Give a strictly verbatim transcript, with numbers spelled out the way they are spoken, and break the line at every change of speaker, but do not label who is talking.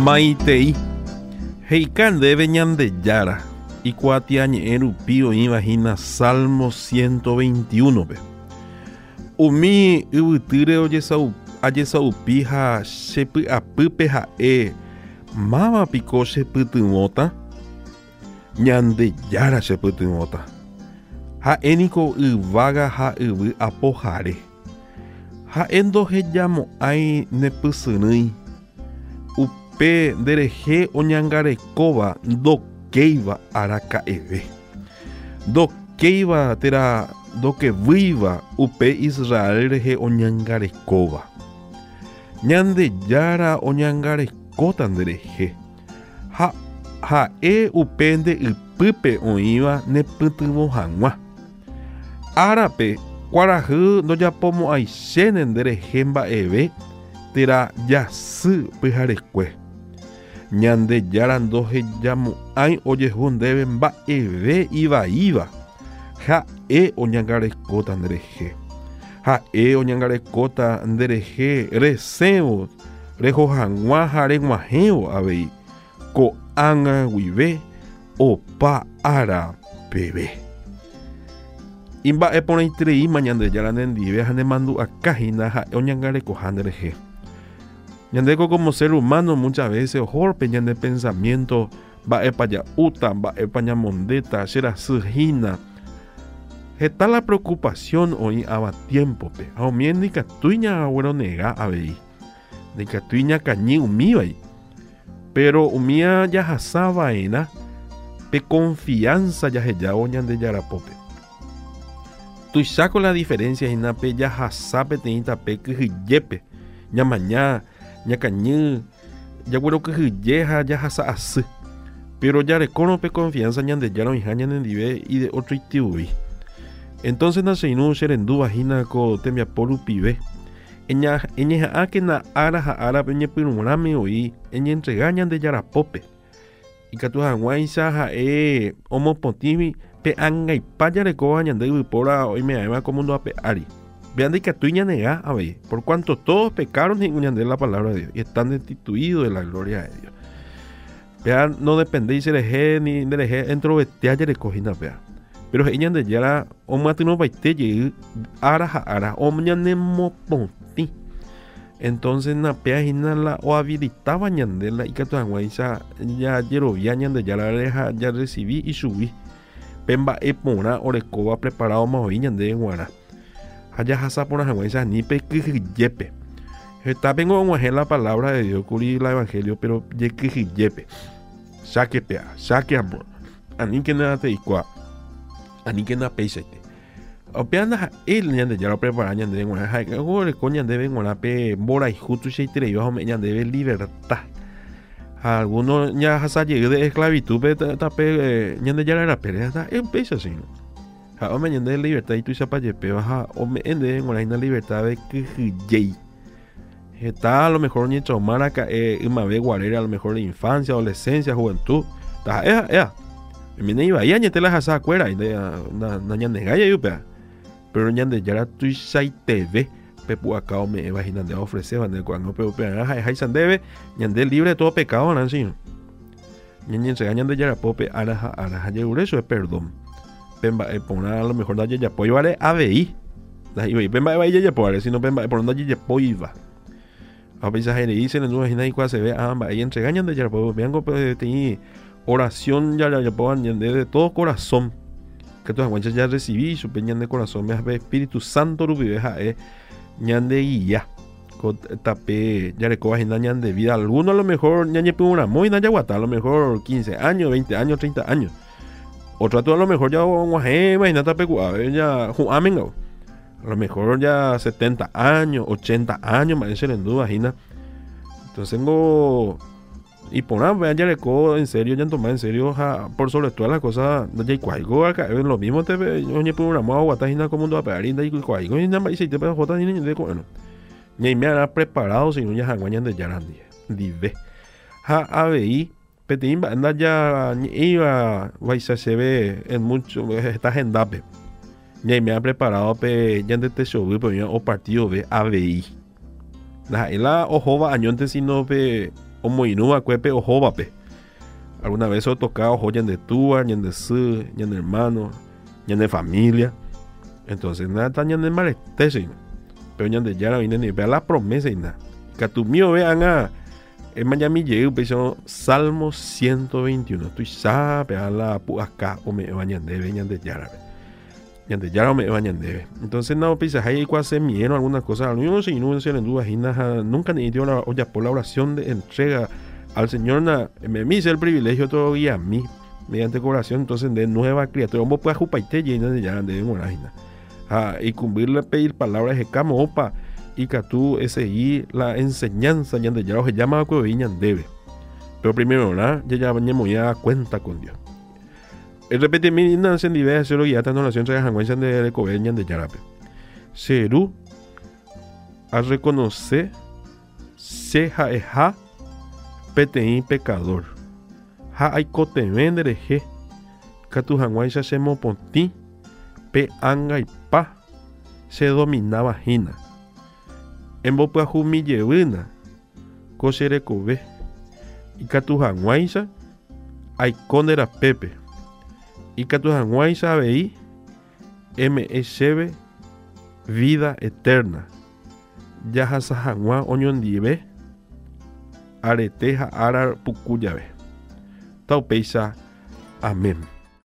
Maitei Heikande Beñande Yara y cuatiañe erupio imagina Salmo ciento veintiuno pe. Umi ubutire oyesau ayesaupi ha shepi apype ha'e mava piko chepytymóta ñande Yara chepytymóta ha'éniko yvága ha yvy apohare ha'e ndohejamo'ãi nepysyrỹi upe nderehe oñangarekóva ndokéiva araka'eve ndokéiva térã ndokevýiva upe Israel rehe oñangarekóva ñande Yára oñangarekóta nderehe ha ha'e upe ndeypýpe oĩva nepytyvõ hag̃ua árape kuarahy ndojapomo'ãichéne nderehe mba'eve térã jasy pyharekue ñande Yára ndohejamo'ãi ojehu ndéve mba'eve ivaíva ha'e oñangarekóta nderehe ha'e oñangarekóta nderehe resẽvo rehohag̃ua ha reg̃uahẽvo avei ko'ág̃a guive opa ára peve imba'eporãitereíma ñande Yára nendive ha nemandu'akahína ha'e oñangarekoha nderehe ñandéko como ser humano muchas veces ohórpe ñande pensamiento mba'épa ja'úta mba'épa ñamondéta cherasýhína heta la preocupación oĩ ava tiempope ha omien ndikatúi ñagueronega avei ndikatúi ñakañy umívai pero umi jahasava'erã pe confianza jahejávo ñande Jarapópe tuicháko la diferencia hína pe jahasa peteĩ tape kyhyjépe ñamaña ñakañy jaguerokyhyje ha jahasa asy pero jarekórõ pe confianza ñande Yára oĩha ñanendive y de otro itiúvi. Entonces nacheirũ cherendúva hína ko tembiapo rupive eñeha'ãke na ára ha árape ñepyrũrãme oĩ eñentrega ñande Jarapópe ikatu hag̃uáicha ha'e omopotĩ pe ãngaipa jarekóva ñande yvypóra oime'ãva como ndoape'ári vea ndikatúi ñanegã avei por cuanto todos pecaron hi'ũ ñande la palabra de Dios y están destituidos de la gloria de Dios. Vea no dependéis rehe ni nderehe entrovetea jarekohína pea pero he'i ñande Yára omatynopaite jey ára ha ára oñanemopotĩ entonces napeahína la ohabilitava ñande la ikatu hag̃uáicha jajerovia ñande Yára ha ja recibi ichugui pe mba'e porã orekóva preparado oĩ ñande g̃uarã ha jahasa porã hag̃uáicha ni pe kyhyjépe hetápengo og̃uahẽ la palabra de Dios kuri la evangelio pero jekyhyjépe chákepea cháke amor aníkene ateikuaa aníkene apéichaite opéana ha'e ñande Yára prepara ñande g̃uarã ha oreko ñandéve g̃uarã pe mborayhu tuichaitereiva ome'ẽ ñandéve libertad ha alguno ñahasajey de esclavitud pe tape ñande Yára rapére hasta empéichachino ha ome'ẽ ñande libertad ituichapajepéva ha ome'ẽ ndéve g̃uarãhína libertad de kyhyjéi heta a lo mejor ñechomára ka'e ymave guarére a lo mejor de infancia, adolescencia, juventud ta ha'e ha'éa mine ivaí añete lahasakuéra nañanegã jajupe pero ñande Yára tuichaiteve pe pu'aka ome'ẽva hína nde ofrecéva nde ko'ág̃a pe upe'arã ha'eháicha ndéve ñande libre de todo pecado ranchino ñañenchega ñande Jarapópe ára ha ára ha je'ure chupe perdón pe mba'e porã a lo mejor ndajejapóivare avei ndahivei pe mba'e vai jejapóvare sino pe mba'e porã ndajejapóiva apeicha hereí cherendúva hína hikuaseve ah mba'e entrega ñande Jarapópe peángo peteĩ oración jajapóva ñande de todo corazón que tu hag̃uáicha ya recibí chupe ñande corazón pe Espíritu Santo rupive ha'e ñande guía ko tape jarekóva hína ñande vida alguno a lo mejor ñañepyrũramóina jaguata a lo mejor quince años, veinte años, treinta años otro a lo mejor ya og̃uahẽva hína tape ku'ave ya hu'ãmengao a lo mejor ya setenta años, ochenta años mba'e cherendúva hína entonces ngo iporã vea jarekó en serio ñandoma en serio ha por sobre todas las cosas jaikuaaiko aka'e lo mismo tepe oñepyrũramo aguata hína como ndoape'ári ndaikuaaiko hína mba'eichaite jota ni ñande ko'ẽrõ ñaimíara preparado sino ña hag̃ua ñande Yára ndive ha avei peteĩ mba'e ndaja ñe'ẽiva vaicha chéve en mucho esta hendápe ñaimíara preparado pe ñande techovy pe oña o partido ve avei la ha'éla ohóva añónte sino pe omoinúa cuepe o jovape. Alguna vez he tocado joya de tuba, ñan de su, ñan de hermano, ñan de familia. Entonces nada tan ñan de malestese. Pero ñan de yara viene ni vea la promesa y nada. Que tu mío vean a en Miami llegué pensó Salmo ciento veintiuno. Tú sabes a la pu acá o me bañan de ñan de yara. Ñan de yara o me bañan de. Entonces no piensas ahí cuál se mieron algunas cosas. No sé, no se en dudas nunca ni dio la olla por la oración de entrega al Señor na, me dice el privilegio todavía a mí mediante oración entonces de nueva criatura vos puedes jupaite llena de ya de morajina ah, y cumplirle pedir palabras de camo opa y que tú ese y la enseñanza ya de ya lo que llama que viñan debe pero primero ¿verdad? ya ya bañemos ya cuenta con Dios el repete mi no se nivel hacer lo ya tan oración trae hangüenza de cobeñan de yarape serú a reconocer seja eja peteín pecador. Ha hay cote vendre je. Catu hanguaisa se moponti. Pe anga y pa. Se dominaba jina. En bopa jumi llevina. Cosere cobe. Y catu hanguaisa. Hay condera pepe. Y catu hanguaisa veí. M S B. Vida eterna. Ya hasa hangua oñon dive. Areteja arar pucuyave. Taupeisa. Amén.